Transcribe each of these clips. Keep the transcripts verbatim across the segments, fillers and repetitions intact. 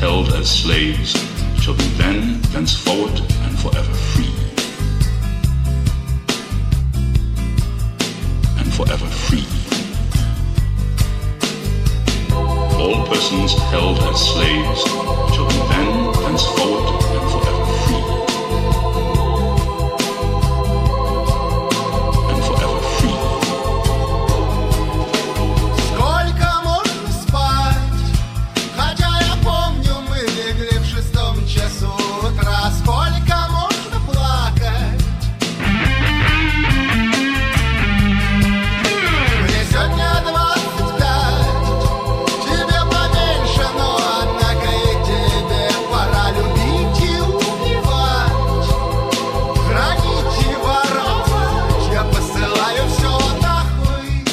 held as slaves shall be then, thenceforward, and forever free. And forever free. All persons held as slaves shall be then, thenceforward, and forever free. And forever free. Сколько можно спать? Хотя я помню, мы легли в шестом часу утра. Сколько можно плакать? Мне сегодня двадцать пять. Тебе поменьше, но однако и тебе пора любить и убивать, хранить и воровать. Я посылаю все нахуй.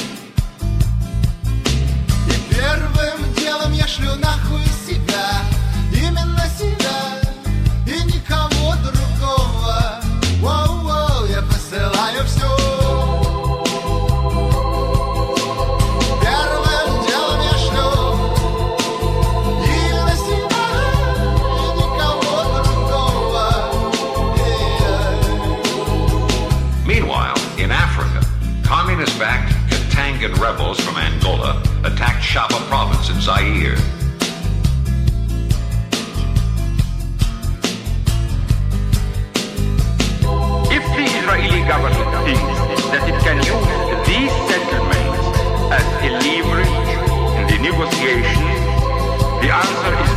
И первым делом я шлю нахуй себя. Именно себя и никого другого. Воу-воу, я посылаю все. Первым делом я шлю именно себя и никого другого. Meanwhile, in Africa, communist-backed Katangan rebels from Angola attacked Shaba province in Zaire. If the Israeli government thinks that it can use these settlements as a leverage in the negotiations, the answer is